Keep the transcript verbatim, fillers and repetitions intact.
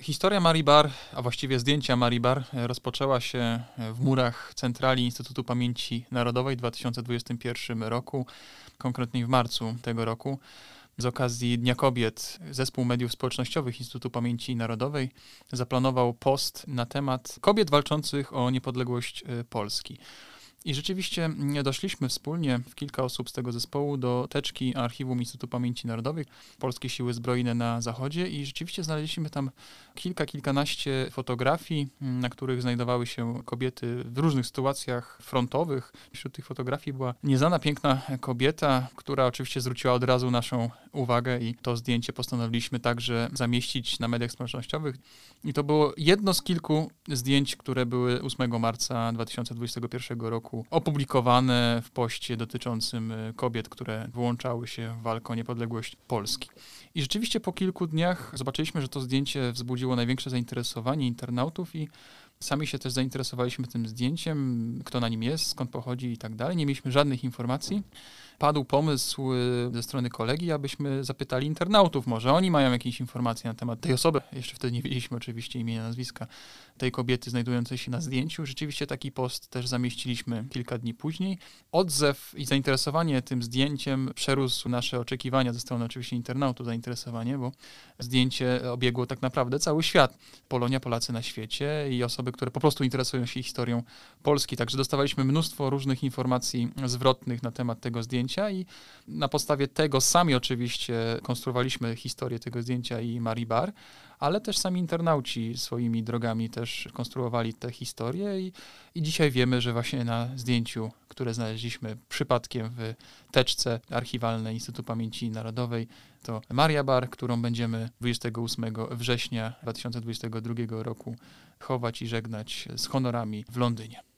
Historia Marii Bar, a właściwie zdjęcia Marii Bar rozpoczęła się w murach centrali Instytutu Pamięci Narodowej w dwa tysiące dwudziestym pierwszym roku, konkretnie w marcu tego roku. Z okazji Dnia Kobiet Zespół Mediów Społecznościowych Instytutu Pamięci Narodowej zaplanował post na temat kobiet walczących o niepodległość Polski. I rzeczywiście doszliśmy wspólnie, w kilka osób z tego zespołu, do teczki Archiwum Instytutu Pamięci Narodowej, Polskie Siły Zbrojne na Zachodzie i rzeczywiście znaleźliśmy tam kilka, kilkanaście fotografii, na których znajdowały się kobiety w różnych sytuacjach frontowych. Wśród tych fotografii była nieznana, piękna kobieta, która oczywiście zwróciła od razu naszą uwagę i to zdjęcie postanowiliśmy także zamieścić na mediach społecznościowych. I to było jedno z kilku zdjęć, które były ósmego marca dwa tysiące dwudziestego pierwszego roku opublikowane w poście dotyczącym kobiet, które włączały się w walkę o niepodległość Polski. I rzeczywiście po kilku dniach zobaczyliśmy, że to zdjęcie wzbudziło największe zainteresowanie internautów i sami się też zainteresowaliśmy tym zdjęciem, kto na nim jest, skąd pochodzi i tak dalej. Nie mieliśmy żadnych informacji. Padł pomysł ze strony kolegi, abyśmy zapytali internautów, może oni mają jakieś informacje na temat tej osoby. Jeszcze wtedy nie wiedzieliśmy oczywiście imienia, nazwiska tej kobiety znajdującej się na zdjęciu. Rzeczywiście taki post też zamieściliśmy kilka dni później. Odzew i zainteresowanie tym zdjęciem przerósł nasze oczekiwania ze strony oczywiście internautów, zainteresowanie, bo zdjęcie obiegło tak naprawdę cały świat. Polonia, Polacy na świecie i osoby, które po prostu interesują się historią Polski. Także dostawaliśmy mnóstwo różnych informacji zwrotnych na temat tego zdjęcia i na podstawie tego sami oczywiście konstruowaliśmy historię tego zdjęcia i Marii Bar, ale też sami internauci swoimi drogami też konstruowali tę historię i, i dzisiaj wiemy, że właśnie na zdjęciu, które znaleźliśmy przypadkiem w teczce archiwalnej Instytutu Pamięci Narodowej, to Maria Bar, którą będziemy dwudziestego ósmego września dwa tysiące dwudziestego drugiego roku chować i żegnać z honorami w Londynie.